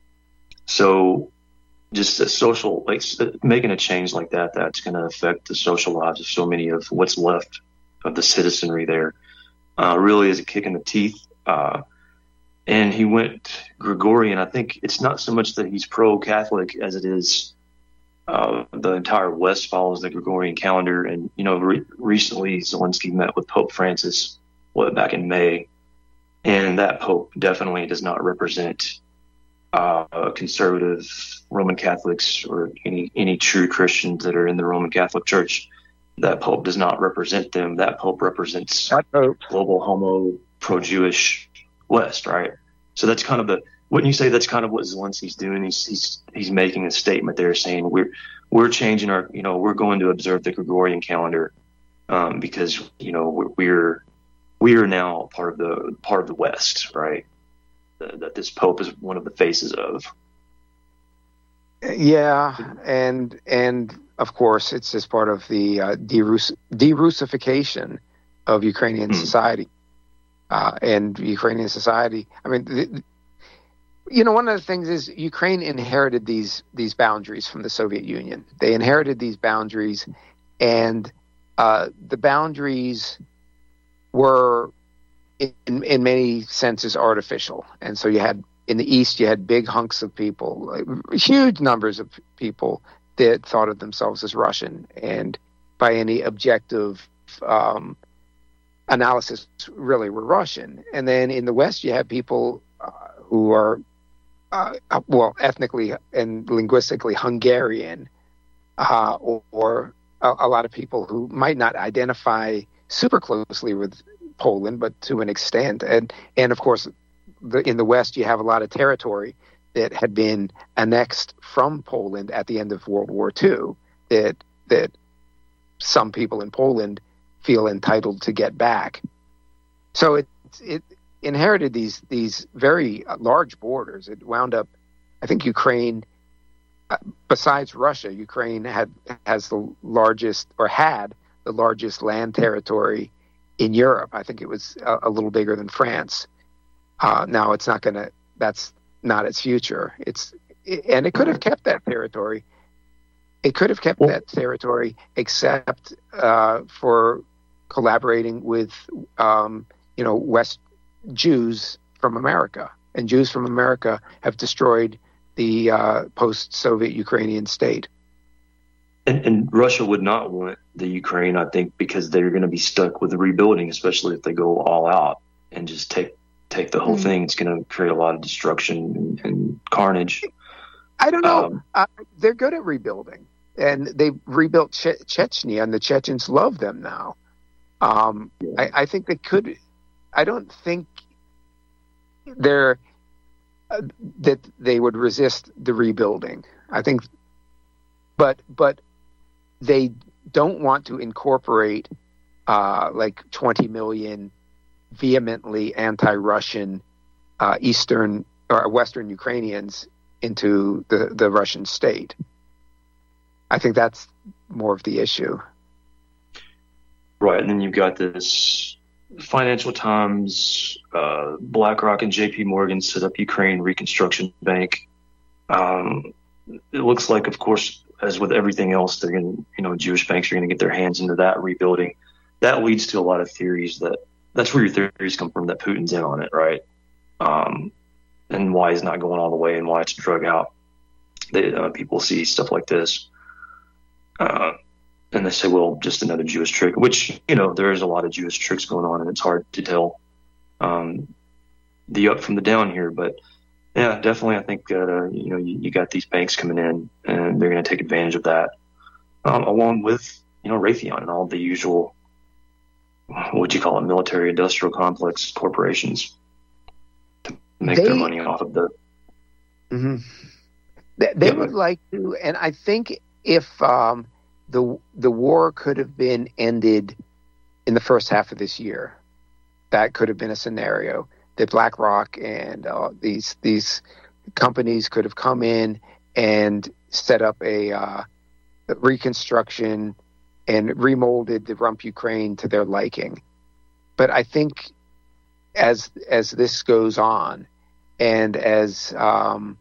So just a social, like making a change like that, that's going to affect the social lives of so many of what's left of the citizenry there. Uh, really is a kick in the teeth. Uh, and he went Gregorian. I think it's not so much that he's pro-Catholic as it is uh, the entire West follows the Gregorian calendar. And, you know, re- recently Zelensky met with Pope Francis, what, back in May. And that Pope definitely does not represent uh, conservative Roman Catholics or any any true Christians that are in the Roman Catholic Church. That Pope does not represent them. That Pope represents global homo pro-Jewish West, right? So that's kind of the, wouldn't you say that's kind of what Zelensky's doing? He's he's he's making a statement there saying we're we're changing our, you know, we're going to observe the Gregorian calendar um, because, you know, we're, we're we are now part of the part of the West, right? That, that this Pope is one of the faces of. Yeah, and and of course, it's just part of the uh, de-Rus- de-Russification of Ukrainian mm. society. Uh, and Ukrainian society, I mean, the, you know, one of the things is Ukraine inherited these these boundaries from the Soviet Union. They inherited these boundaries, and uh, the boundaries were in, in many senses artificial. And so you had in the East, you had big hunks of people, like, huge numbers of people that thought of themselves as Russian, and by any objective um, analysis, really were Russian. And then in the West, you have people uh, who are, uh, well, ethnically and linguistically Hungarian, uh, or, or a, a lot of people who might not identify super closely with Poland, but to an extent. And, and of course, the, in the West, you have a lot of territory that had been annexed from Poland at the end of World War Two that that some people in Poland feel entitled to get back. So it it inherited these these very large borders. It wound up, I think Ukraine, uh, besides Russia, Ukraine had has the largest or had the largest land territory in Europe. I think it was a, a little bigger than France. Uh, now it's not going to. That's not its future. It's and it could have kept that territory. It could have kept that territory, except uh, for collaborating with, um, you know, West Jews from America. And Jews from America have destroyed the uh, post-Soviet Ukrainian state. And, and Russia would not want the Ukraine, I think, because they're going to be stuck with the rebuilding, especially if they go all out and just take take the whole mm. thing. It's going to create a lot of destruction and, and carnage. I don't know. Um, uh, they're good at rebuilding, and they rebuilt che- Chechnya, and the Chechens love them now. Um, yeah. I, I think they could. I don't think they're uh, that they would resist the rebuilding. I think, but but they don't want to incorporate uh, like twenty million vehemently anti-Russian uh, Eastern or Western Ukrainians into the, the Russian state. I think that's more of the issue. Right, and then you've got this Financial Times, uh, BlackRock and J P Morgan set up Ukraine Reconstruction Bank. Um, it looks like, of course, as with everything else, they're going, you know, Jewish banks are going to get their hands into that rebuilding. That leads to a lot of theories that that's where your theories come from, that Putin's in on it, right? Um, and why he's not going all the way and why it's drug out. They, uh, people see stuff like this. Uh, and they say, well, just another Jewish trick, which, you know, there's a lot of Jewish tricks going on, and it's hard to tell um, the up from the down here. But, yeah, definitely I think, uh, you know, you, you got these banks coming in, and they're going to take advantage of that, um, along with, you know, Raytheon and all the usual, what would you call it, military industrial complex corporations to make they, their money off of the... Mm-hmm. They, they yeah, would but, like to, and I think if um, the the war could have been ended in the first half of this year, that could have been a scenario that BlackRock and uh, these these companies could have come in and set up a uh, reconstruction and remolded the rump Ukraine to their liking. But I think as as this goes on, and as um,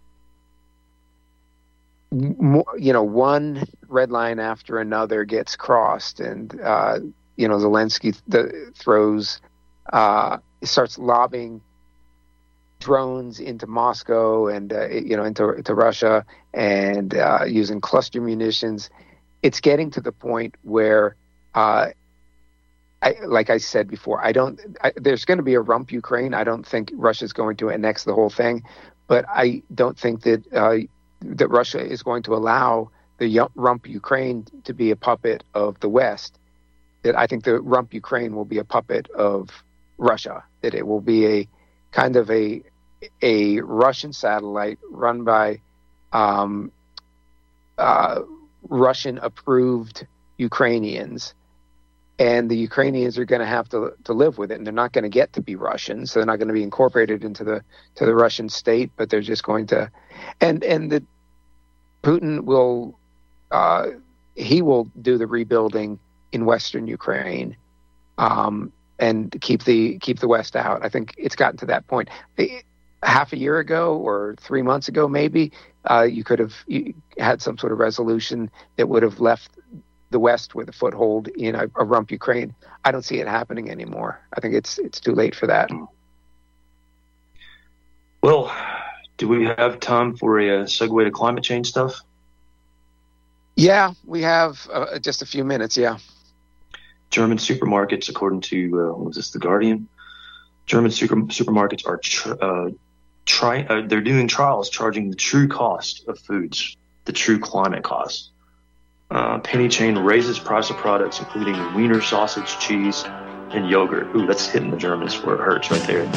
more, you know, one red line after another gets crossed, and uh, you know, Zelensky th- throws uh, starts lobbing drones into Moscow and uh, you know into into Russia, and uh, using cluster munitions. It's getting to the point where, uh, I, like I said before, I don't. I, there's going to be a rump Ukraine. I don't think Russia's going to annex the whole thing, but I don't think that uh, that Russia is going to allow the rump Ukraine to be a puppet of the West. That I think the rump Ukraine will be a puppet of Russia. That it will be a kind of a a Russian satellite run by. Um, uh, Russian-approved Ukrainians, and the Ukrainians are going to have to to live with it, and they're not going to get to be Russian, so they're not going to be incorporated into the to the Russian state, but they're just going to, and and the Putin will uh, he will do the rebuilding in Western Ukraine, um, and keep the keep the West out. I think it's gotten to that point. It, half a year ago or three months ago, maybe, uh, you could have you had some sort of resolution that would have left the West with a foothold in a, a rump Ukraine. I don't see it happening anymore. I think it's it's too late for that. Well, do we have time for a, a segue to climate change stuff? Yeah, we have uh, just a few minutes, yeah. German supermarkets, according to, uh, what was this, The Guardian? German super, supermarkets are tr- uh, try, uh, they're doing trials charging the true cost of foods, the true climate cost. Uh, Penny chain raises price of products, including wiener sausage, cheese, and yogurt. Ooh, that's hitting the Germans where it hurts right there.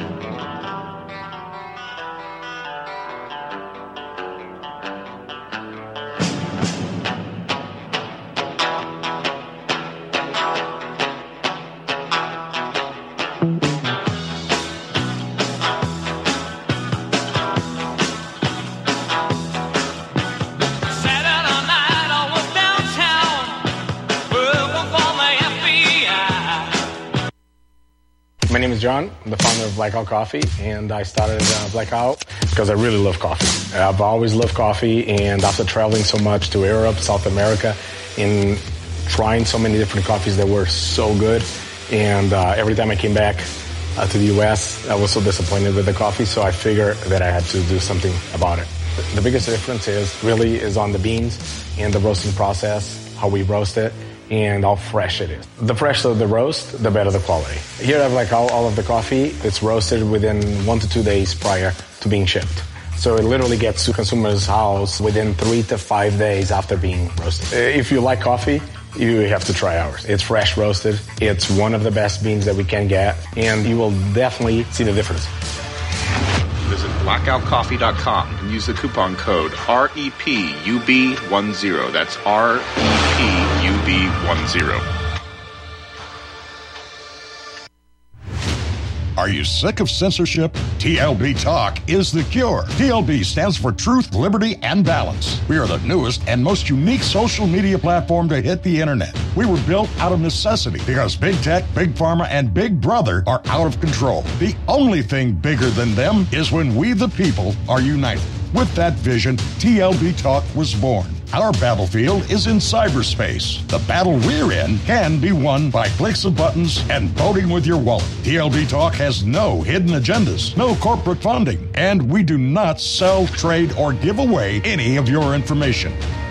My name is John. I'm the founder of Blackout Coffee, and I started uh, Blackout because I really love coffee. I've always loved coffee, and after traveling so much to Europe, South America, and trying so many different coffees that were so good, and uh, every time I came back uh, to the U S, I was so disappointed with the coffee, so I figured that I had to do something about it. The biggest difference is really is on the beans and the roasting process, how we roast it, and how fresh it is. The fresher the roast, the better the quality. Here I have like all, all of the coffee. It's roasted within one to two days prior to being shipped. So it literally gets to consumer's house within three to five days after being roasted. If you like coffee, you have to try ours. It's fresh roasted. It's one of the best beans that we can get, and you will definitely see the difference. Visit blackout coffee dot com and use the coupon code R E P U B ten. That's R E P U B ten. Are you sick of censorship? T L B Talk is the cure. T L B stands for Truth, Liberty, and Balance. We are the newest and most unique social media platform to hit the internet. We were built out of necessity because big tech, big pharma, and big brother are out of control. The only thing bigger than them is when we the people are united. With that vision, T L B Talk was born. Our battlefield is in cyberspace. The battle we're in can be won by clicks of buttons and voting with your wallet. T L B Talk has no hidden agendas, no corporate funding, and we do not sell, trade, or give away any of your information.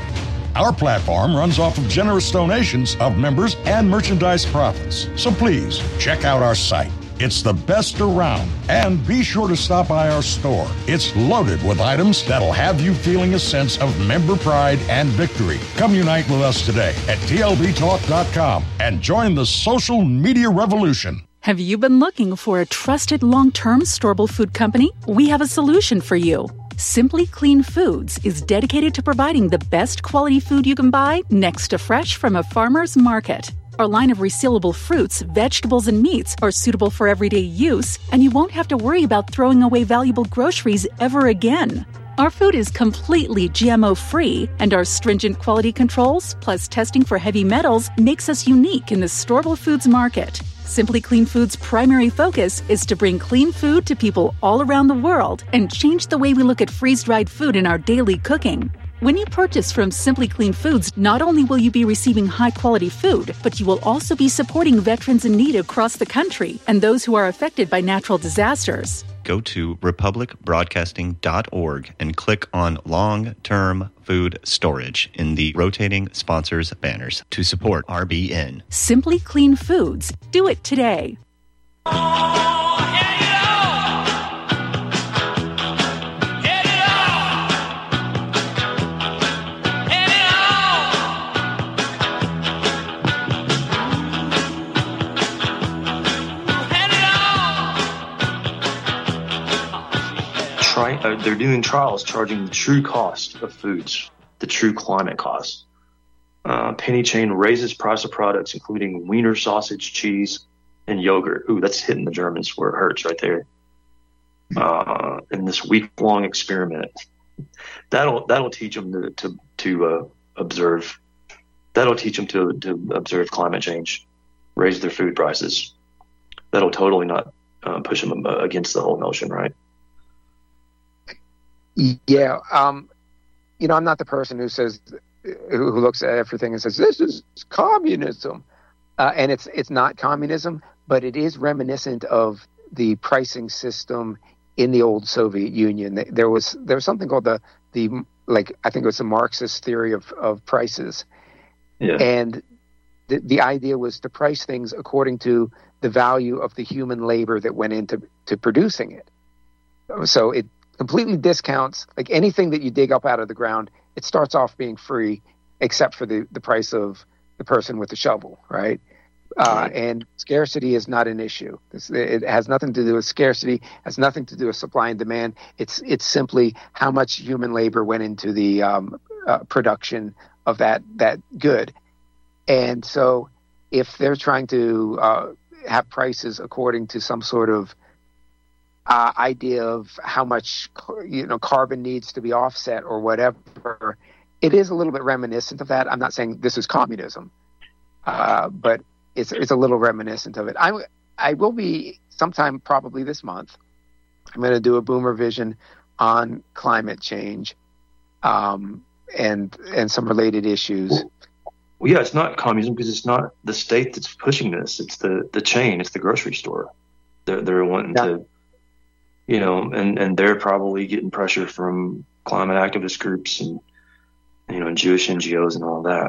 Our platform runs off of generous donations of members and merchandise profits. So please, check out our site. It's the best around. And be sure to stop by our store. It's loaded with items that'll have you feeling a sense of member pride and victory. Come unite with us today at T L B talk dot com and join the social media revolution. Have you been looking for a trusted long-term storable food company? We have a solution for you. Simply Clean Foods is dedicated to providing the best quality food you can buy next to fresh from a farmer's market. Our line of resealable fruits, vegetables, and meats are suitable for everyday use, and you won't have to worry about throwing away valuable groceries ever again. Our food is completely G M O-free, and our stringent quality controls, plus testing for heavy metals, makes us unique in the storable foods market. Simply Clean Foods' primary focus is to bring clean food to people all around the world and change the way we look at freeze-dried food in our daily cooking. When you purchase from Simply Clean Foods, not only will you be receiving high-quality food, but you will also be supporting veterans in need across the country and those who are affected by natural disasters. Go to republic broadcasting dot org and click on long-term food storage in the rotating sponsors banners to support R B N. Simply Clean Foods. Do it today. Try, uh, they're doing trials charging the true cost of foods, the true climate cost. Uh, Penny chain raises price of products, including wiener sausage, cheese, and yogurt. Ooh, that's hitting the Germans where it hurts right there. Uh, in this week-long experiment, that'll that'll teach them to to, to uh, observe. That'll teach them to to observe climate change, raise their food prices. That'll totally not uh, push them against the whole notion, right? Yeah, um, you know, I'm not the person who says, who, who looks at everything and says, this is communism. Uh, and it's it's not communism, but it is reminiscent of the pricing system in the old Soviet Union. There was there was something called the the like I think it was the Marxist theory of of prices, yeah. and the the idea was to price things according to the value of the human labor that went into to producing it. So it completely discounts like anything that you dig up out of the ground. It starts off being free, except for the the price of the person with the shovel, right? Uh, and scarcity is not an issue. It's, it has nothing to do with scarcity, has nothing to do with supply and demand. It's it's simply how much human labor went into the um, uh, production of that that good. And so if they're trying to uh, have prices according to some sort of uh, idea of how much you know carbon needs to be offset or whatever, it is a little bit reminiscent of that. I'm not saying this is communism, uh, but It's it's a little reminiscent of it. I, I will be sometime probably this month. I'm going to do a Boomer Vision on climate change, um, and and some related issues. Well, yeah, it's not communism because it's not the state that's pushing this. It's the, the chain. It's the grocery store. They're they're wanting yeah. to, you know, and, and they're probably getting pressure from climate activist groups and you know Jewish N G Os and all that.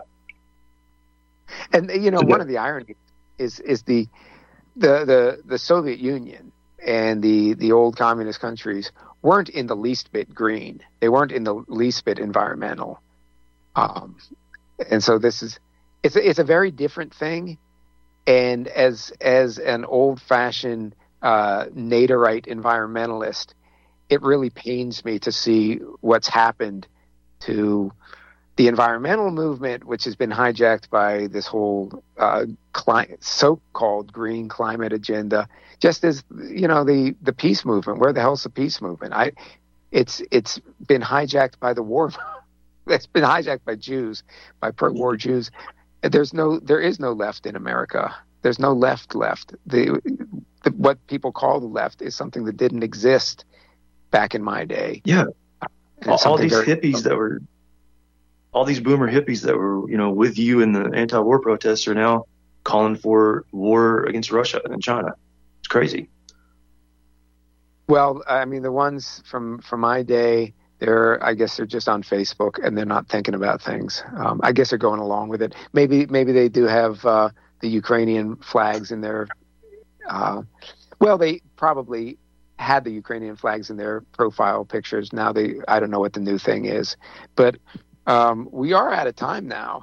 And you know, one of the ironies is is the the the the Soviet Union and the the old communist countries weren't in the least bit green. They weren't in the least bit environmental. Um, and so this is it's a, it's a very different thing. And as as an old fashioned uh, Naderite environmentalist, it really pains me to see what's happened to the environmental movement, which has been hijacked by this whole uh, cli- so-called green climate agenda, just as you know the the peace movement. Where the hell's the peace movement? I, it's it's been hijacked by the war. It's been hijacked by Jews, by pro-war Jews. There's no, there is no left in America. There's no left left. The, the what people call the left is something that didn't exist back in my day. Yeah, all, all these very, hippies that were. All these boomer hippies that were, you know, with you in the anti-war protests are now calling for war against Russia and China. It's crazy. Well, I mean, the ones from, from my day, they're, I guess they're just on Facebook and they're not thinking about things. Um, I guess they're going along with it. Maybe, maybe they do have uh, the Ukrainian flags in their, uh, well, they probably had the Ukrainian flags in their profile pictures. Now they, I don't know what the new thing is, but Um, we are out of time now.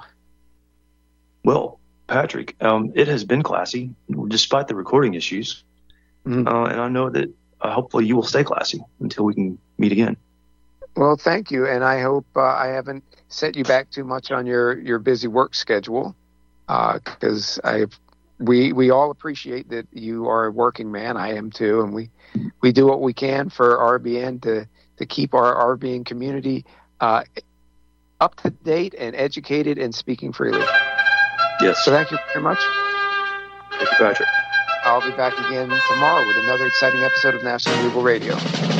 Well, Patrick, um, it has been classy, despite the recording issues. Mm-hmm. Uh, and I know that uh, hopefully you will stay classy until we can meet again. Well, thank you. And I hope uh, I haven't set you back too much on your, your busy work schedule, because uh, I we we all appreciate that you are a working man. I am too. And we, we do what we can for R B N to, to keep our RBN community uh up to date and educated and speaking freely. Yes. So thank you very much. Thank you, Patrick. I'll be back again tomorrow with another exciting episode of National Legal Radio.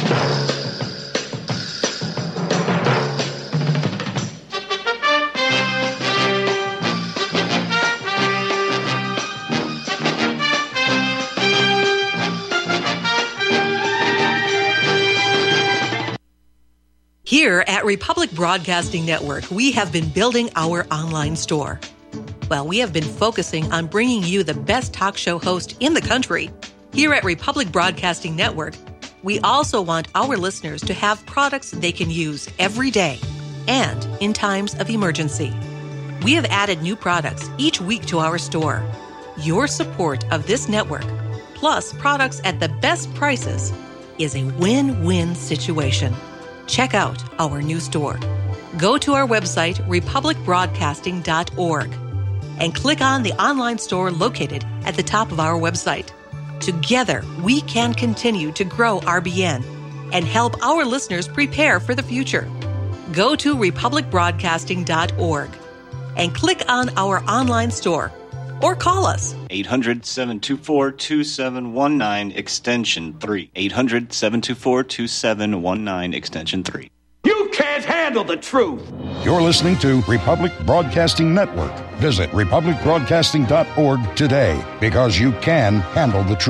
Here at Republic Broadcasting Network, we have been building our online store. Well, we have been focusing on bringing you the best talk show host in the country. Here at Republic Broadcasting Network, we also want our listeners to have products they can use every day and in times of emergency. We have added new products each week to our store. Your support of this network, plus products at the best prices, is a win-win situation. Check out our new store. Go to our website, republic broadcasting dot org, and click on the online store located at the top of our website. Together, we can continue to grow R B N and help our listeners prepare for the future. Go to republic broadcasting dot org and click on our online store or call us. eight hundred, seven two four, two seven one nine, extension three. eight hundred, seven two four, two seven one nine, extension three. You can't handle the truth. You're listening to Republic Broadcasting Network. Visit republic broadcasting dot org today, because you can handle the truth.